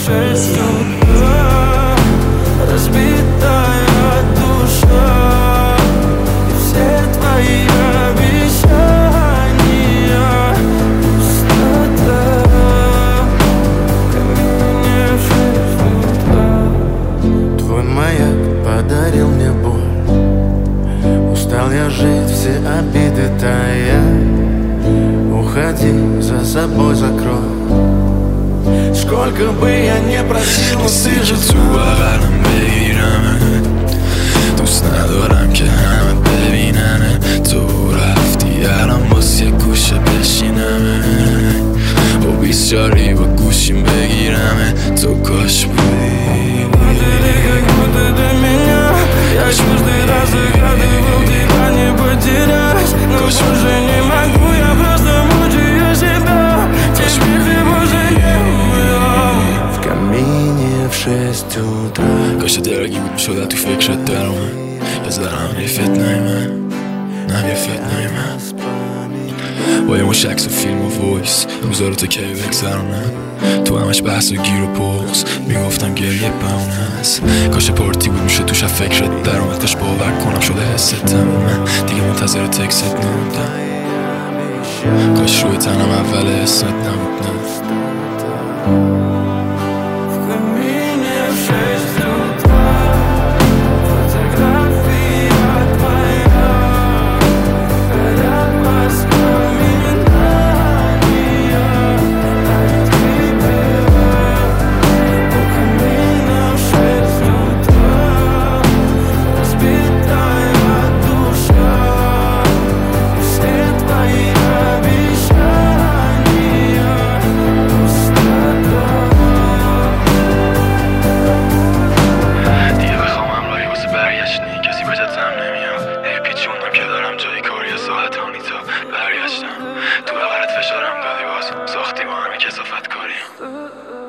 6 утра, разбитая душа, и все твои обещания пустота. В камине в 6 утра. Твой маяк подарил мне боль. Устал я жить, все обиды тая. Уходи, за собой закрой. Сколько бы я не просил, но ты же تو بغلم بگیرمه. دوست ندارم که همه ببیننه. تو رفتی الان باز یه گوشه بشینمه و 20 جاری با گوشیم بگیرمه. تو کاش بودی. Как будто до меня я каждый раз загадывал тебя не потерять, но уже не могу, я просто мучаю себя. Теперь ты уже не моя. В камине в 6 утра. کاش درگی بود میشد تو فکرت در من. یه ذرم یه فتنه من، نه یه فتنه من. با یه مش عکس و فیلم و وایس روزا رو تا کی بگذرونم. تو همش بحث و گیر و پخس میگفتم گریه بهونه است. کاش پارتی بود میشد توش فکرت در اومد. کاش باور کنم شده حست تمومه دیگه منتظر تکست نموندم. کاش روی تنم اول حست نبود نه. В камине в 6 утра, фотография твоя, горят воспоминания о тебе. В камине в 6 утра, разбитая душа, и все твои обещания пустота. دیگه بخوام همراهی واسه برگشتنی کسی بجتم نمیام. پیچوندم که دارم جای کاری ساعت هانی تا برگشتم. تو بغلت فشارم دادی باز ساختی با همه کسافت کاریم.